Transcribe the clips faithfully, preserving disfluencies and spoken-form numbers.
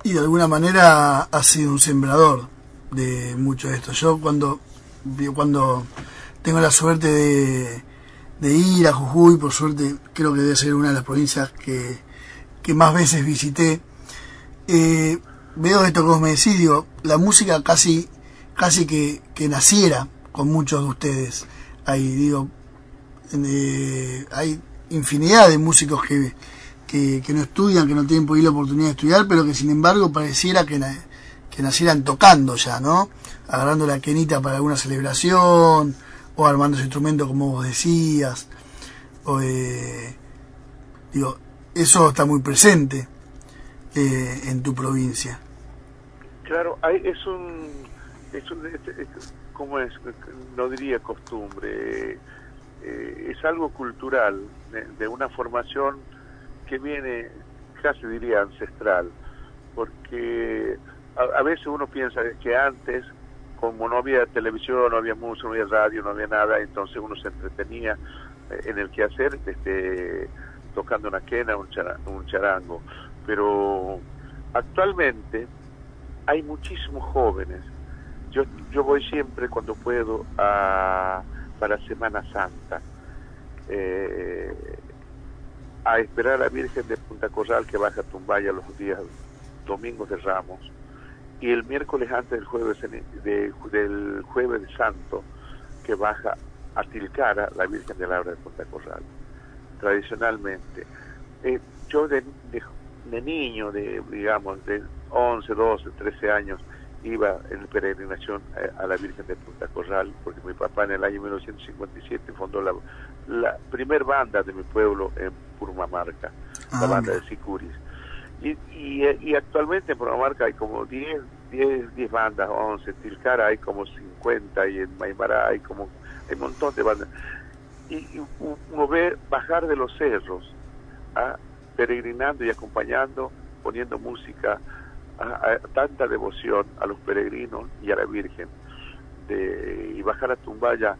Y de alguna manera ha sido un sembrador de mucho de esto. Yo cuando, cuando tengo la suerte de, de ir a Jujuy, por suerte creo que debe ser una de las provincias que, que más veces visité, eh, veo esto que vos me decís, digo, la música casi, casi que, que naciera con muchos de ustedes. Ahí, digo, eh, hay infinidad de músicos que Que, que no estudian, que no tienen por ahí la oportunidad de estudiar, pero que sin embargo pareciera que, na, que nacieran tocando ya, ¿no? Agarrando la quenita para alguna celebración, o armando su instrumento como vos decías. O, eh, digo, eso está muy presente eh, en tu provincia. Claro, hay, es un, es un es, es, ¿cómo es? No diría costumbre, eh, es algo cultural, de, de una formación que viene, casi diría ancestral, porque a, a veces uno piensa que antes, como no había televisión, no había música, no había radio, no había nada, entonces uno se entretenía en el quehacer, este, tocando una quena, un, chara, un charango, pero actualmente hay muchísimos jóvenes. Yo, yo voy siempre cuando puedo a, para Semana Santa, eh, a esperar a la Virgen de Punta Corral que baja a Tumbaya los días domingos de Ramos, y el miércoles antes del jueves de, del jueves de Santo que baja a Tilcara la Virgen de la Abra de Punta Corral. Tradicionalmente, eh, yo de, de, de niño, de digamos de once, doce, trece años, iba en peregrinación a, a la Virgen de Punta Corral, porque mi papá en el año mil novecientos cincuenta y siete fundó la, la primer banda de mi pueblo en Purmamarca, ah, la banda de Sicuris. Y, y, y actualmente en Purmamarca hay como diez, diez, diez bandas, once, en Tilcara hay como cincuenta, y en Maimará hay como, hay un montón de bandas. Y, y uno ve bajar de los cerros, ¿ah? peregrinando y acompañando, poniendo música, A, a tanta devoción a los peregrinos y a la Virgen, de, y bajar a Tumbaya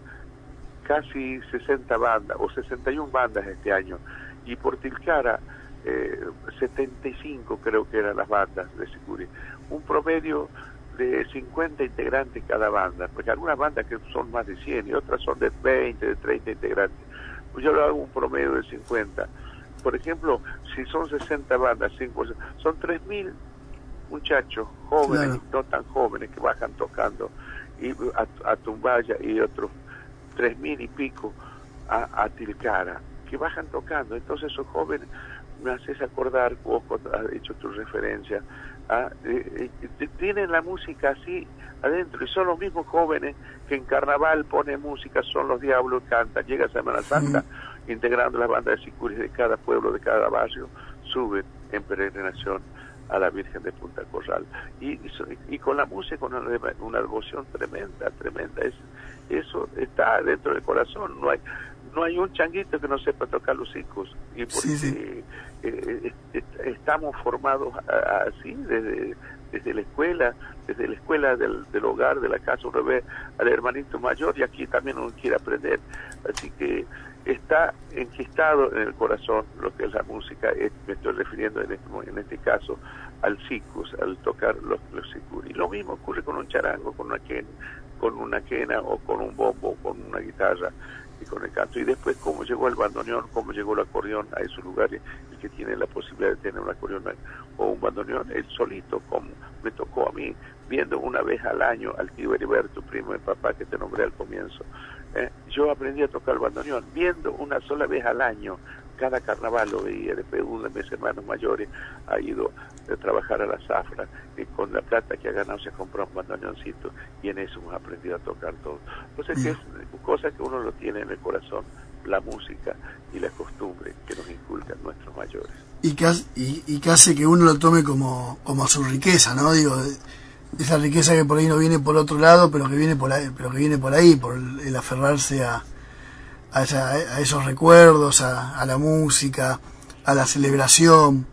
casi sesenta bandas o sesenta y una bandas este año, y por Tilcara eh, setenta y cinco creo que eran las bandas de Sicuri, un promedio de cincuenta integrantes cada banda, porque algunas bandas que son más de cien y otras son de veinte, de treinta integrantes. Pues yo lo hago un promedio de cincuenta. Por ejemplo, si son sesenta bandas, cinco, son tres mil muchachos jóvenes, claro, y no tan jóvenes, que bajan tocando y a, a Tumbaya, y otros tres mil y pico a, a Tilcara, que bajan tocando. Entonces esos jóvenes me haces acordar, vos has hecho tu referencia, a, eh, eh, tienen la música así adentro, y son los mismos jóvenes que en carnaval ponen música, son los diablos, cantan, llega Semana Santa, mm. integrando las bandas de Sicuris de cada pueblo, de cada barrio, suben en peregrinación a la Virgen de Punta Corral, y, y, y con la música, con una, una devoción tremenda, tremenda. Es, eso está dentro del corazón. No hay no hay un changuito que no sepa tocar los hijos, y porque sí, sí. Eh, eh, estamos formados así desde desde la escuela, desde la escuela del, del hogar, de la casa, uno ve al hermanito mayor, y aquí también uno quiere aprender. Así que está enquistado en el corazón lo que es la música. Me estoy refiriendo en este, en este caso al sicus, al tocar los, los sicuri. Lo mismo ocurre con un charango, con una quena, con una quena o con un bombo, con una guitarra y con el canto. Y después cómo llegó el bandoneón, cómo llegó el acordeón a esos lugares, el que tiene la posibilidad de tener un acordeón o un bandoneón, él solito, como me tocó a mí, viendo una vez al año al tío Heriberto, primo de papá que te nombré al comienzo. Eh, yo aprendí a tocar el bandoneón, viendo una sola vez al año, cada carnaval lo veía. Después uno de mis hermanos mayores ha ido a trabajar a la zafra, y con la plata que ha ganado se ha comprado un bandoneoncito, y en eso hemos aprendido a tocar todo. Entonces, que es cosa que uno lo tiene en el corazón, la música y la costumbre que nos inculcan nuestros mayores. Y que, y, y que hace que uno lo tome como, como su riqueza, ¿no? Digo, esa riqueza que por ahí no viene por otro lado, pero que viene por ahí, pero que viene por ahí, por el, el aferrarse a, a, esa, a esos recuerdos, a, a la música, a la celebración.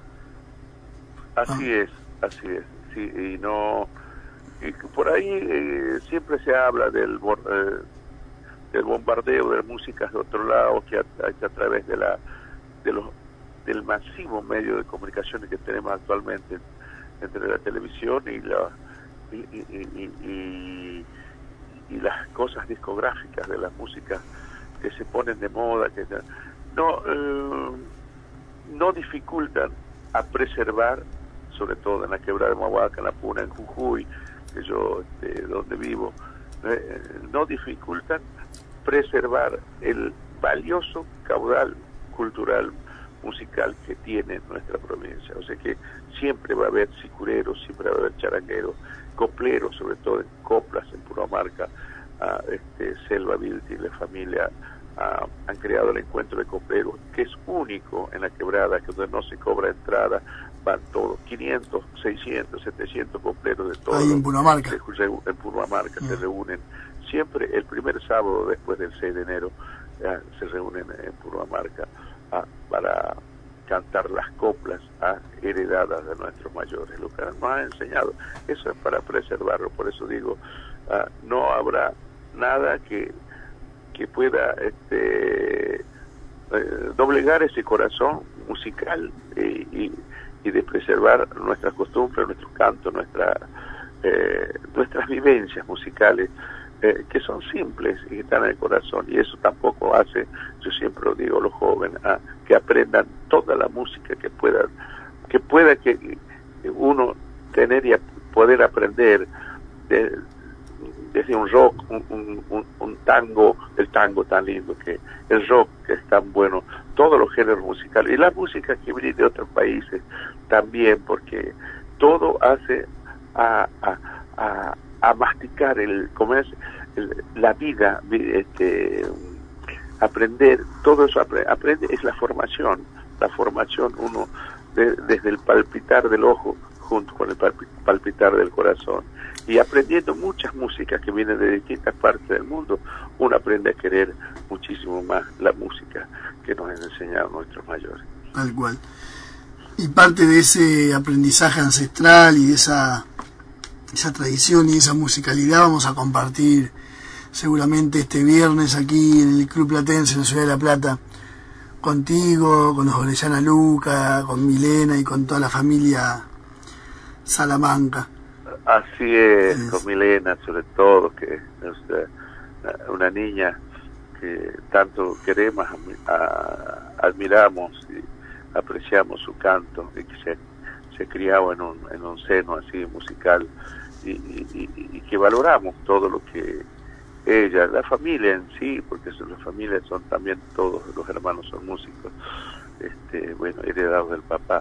Así ¿no? es, así es, sí, y no, y por ahí eh, siempre se habla del eh, del bombardeo de músicas de otro lado, que a, que a través de la de los del masivo medio de comunicaciones que tenemos actualmente, entre la televisión y la y, y, y, y, y las cosas discográficas de la música que se ponen de moda, que no eh, no dificultan a preservar, sobre todo en la Quebrada de Humahuaca, en la Puna, en Jujuy, que yo este, donde vivo, eh, no dificultan preservar el valioso caudal cultural musical que tiene nuestra provincia. O sea que siempre va a haber sicureros, siempre va a haber charangueros, copleros, sobre todo en coplas en Purmamarca, a este, Selva Vilti y la familia a, han creado el encuentro de copleros, que es único en la Quebrada, que donde no se cobra entrada, van todos, quinientos, seiscientos, setecientos copleros de todo. Ahí en Purmamarca. En Purmamarca mm. se reúnen siempre el primer sábado después del seis de enero, ya, se reúnen en Purmamarca a, para cantar las coplas a, heredadas de nuestros mayores, lo que nos han enseñado. Eso es para preservarlo, por eso digo, a, no habrá nada que, que pueda este, eh, doblegar ese corazón musical y, y, y de preservar nuestras costumbres, nuestros cantos, nuestra, eh, nuestras vivencias musicales, Eh, que son simples y que están en el corazón, y eso tampoco hace, yo siempre lo digo a los jóvenes, a, que aprendan toda la música que puedan, que pueda que uno tener y a poder aprender de, desde un rock, un, un, un, un tango, el tango tan lindo, que el rock que es tan bueno, todos los géneros musicales, y la música que viene de otros países también, porque todo hace a, a, a a masticar el comer el, la vida, este, aprender todo eso, aprende, aprende es la formación, la formación uno de, desde el palpitar del ojo junto con el palpitar del corazón, y aprendiendo muchas músicas que vienen de distintas partes del mundo, uno aprende a querer muchísimo más la música que nos han enseñado nuestros mayores. Tal cual. Y parte de ese aprendizaje ancestral y de esa esa tradición y esa musicalidad vamos a compartir seguramente este viernes aquí en el Club Platense en la Ciudad de La Plata, contigo, con los Orellana Luca, con Milena y con toda la familia Salamanca. Así es, es. Con Milena sobre todo, que es una niña que tanto queremos, a, admiramos y apreciamos su canto, y que se, se criaba en un, en un seno así musical, y, y, y que valoramos todo lo que ella, la familia en sí, porque las familias son también, todos los hermanos son músicos, este, bueno, heredados del papá.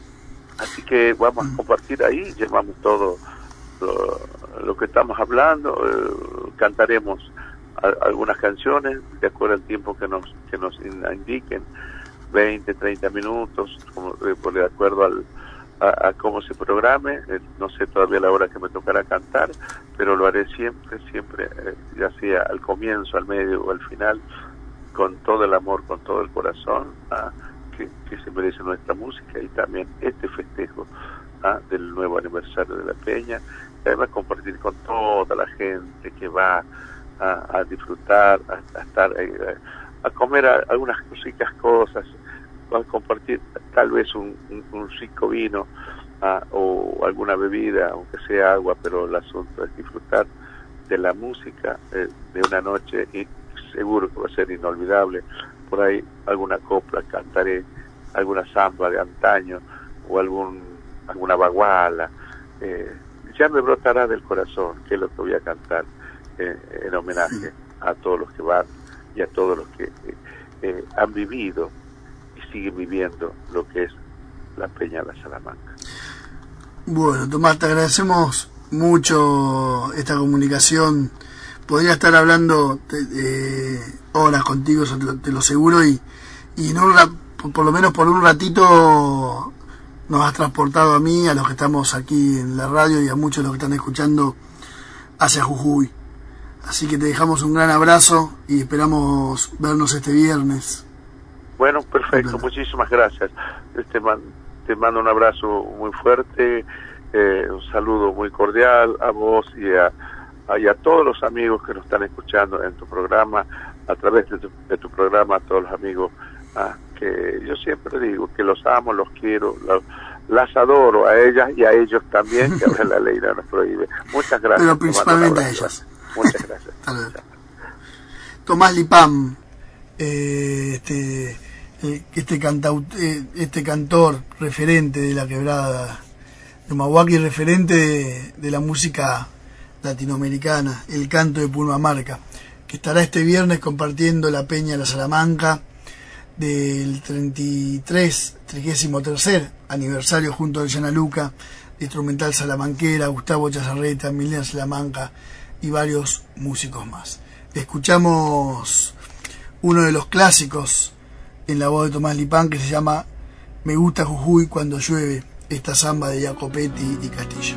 Así que vamos a compartir ahí, llevamos todo lo, lo que estamos hablando, eh, cantaremos a, algunas canciones de acuerdo al tiempo que nos que nos indiquen, veinte, treinta minutos, como, eh, de acuerdo al A, a cómo se programe, eh, no sé todavía la hora que me tocará cantar, pero lo haré siempre, siempre, eh, ya sea al comienzo, al medio o al final, con todo el amor, con todo el corazón, ¿ah? que, que se merece nuestra música, y también este festejo ¿ah? del nuevo aniversario de la Peña, y además compartir con toda la gente que va a, a disfrutar, a, a estar, eh, a comer a, algunas ricas cosas, a compartir tal vez un, un, un rico vino uh, o alguna bebida, aunque sea agua, pero el asunto es disfrutar de la música eh, de una noche, y seguro que va a ser inolvidable. Por ahí alguna copla cantaré, alguna samba de antaño o algún alguna baguala, eh, ya me brotará del corazón, que es lo que voy a cantar eh, en homenaje a todos los que van y a todos los que eh, eh, han vivido sigue viviendo lo que es la Peña de la Salamanca. Bueno, Tomás, te agradecemos mucho esta comunicación. Podría estar hablando de, de horas contigo, eso te lo, te lo aseguro, y, y no, por lo menos por un ratito nos has transportado a mí, a los que estamos aquí en la radio y a muchos de los que están escuchando, hacia Jujuy. Así que te dejamos un gran abrazo y esperamos vernos este viernes. Bueno, perfecto, muchísimas gracias. Te, man, te mando un abrazo muy fuerte, eh, un saludo muy cordial a vos y a, a, y a todos los amigos que nos están escuchando en tu programa, a través de tu, de tu programa, a todos los amigos, ah, que yo siempre digo que los amo, los quiero, los, las adoro a ellas y a ellos también, que ahora la ley no nos prohíbe. Muchas gracias. Pero principalmente a ellas. Muchas gracias. Tomás Lipán, eh, este, eh, este, cantaut, eh, este cantor referente de la quebrada de Humahuaca y referente de, de la música latinoamericana, el canto de Purmamarca, que estará este viernes compartiendo la Peña de la Salamanca del treinta y tres, trigésimo tercer aniversario junto a Llana Luca, de Instrumental Salamanquera, Gustavo Chazarreta, Milena Salamanca y varios músicos más. Escuchamos uno de los clásicos en la voz de Tomás Lipán, que se llama Me gusta Jujuy cuando llueve, esta samba de Jacopetti y Castillo.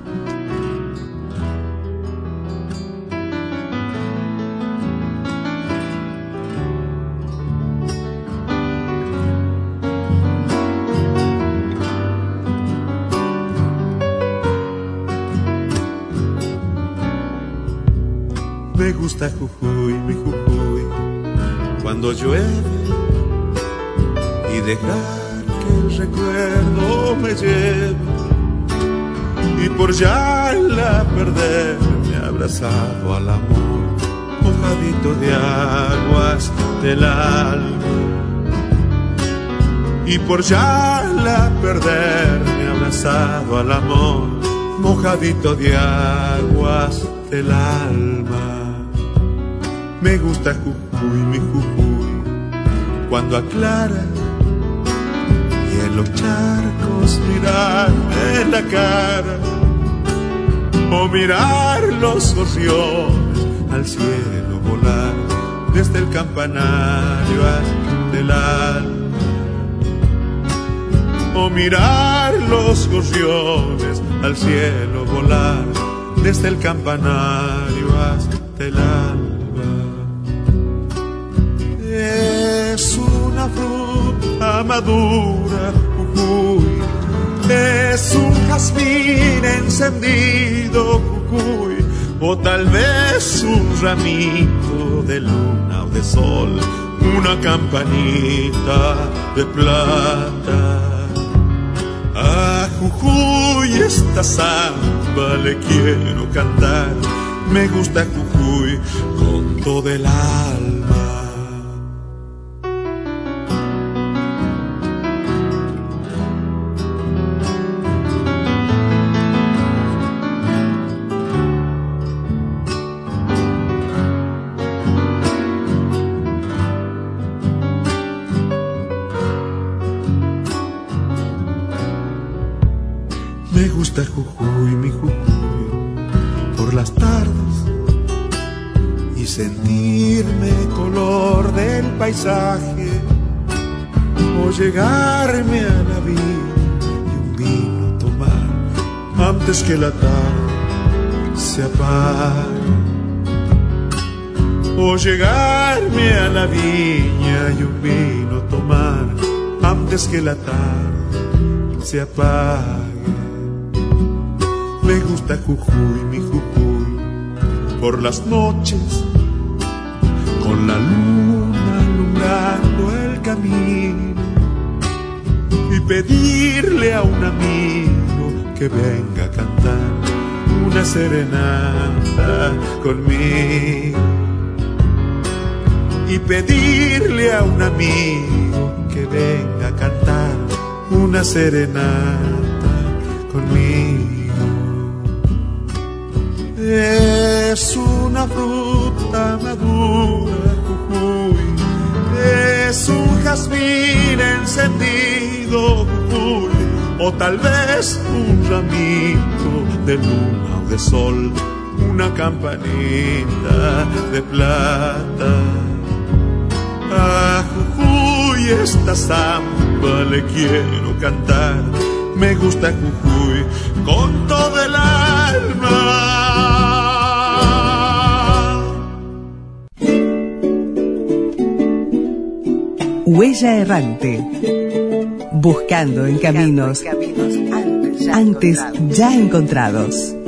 Me gusta Jujuy, mi Jujuy, cuando llueve y dejar que el recuerdo me lleve y por ya la perderme abrazado al amor, mojadito de aguas del alma. Y por ya la perderme abrazado al amor, mojadito de aguas del alma. Me gusta Jujuy, mi Jujuy, cuando aclara y en los charcos mirarme en la cara, o mirar los gorriones al cielo volar desde el campanario hasta el alma, o mirar los gorriones al cielo volar desde el campanario hasta el alma. Es una fruta madura, Jujuy, es un jazmín encendido, Jujuy, o tal vez un ramito de luna o de sol, una campanita de plata. A Jujuy esta samba le quiero cantar, me gusta Jujuy con todo el alma. Me gusta Jujuy, mi Jujuy, por las tardes y sentirme color del paisaje, o llegarme a la villa y un vino tomar antes que la tarde se apague, o llegarme a la viña y un vino tomar antes que la tarde se apague. Me gusta Jujuy, mi Jujuy, por las noches, con la luna alumbrando el camino, y pedirle a un amigo que venga a cantar una serenata conmigo, y pedirle a un amigo que venga a cantar una serenata conmigo. Es una fruta madura, Jujuy, es un jazmín encendido, Jujuy, o tal vez un ramito de luna o de sol, una campanita de plata. A Jujuy esta samba le quiero cantar, me gusta Jujuy con todo el alma. Huella errante, buscando en caminos antes ya encontrados.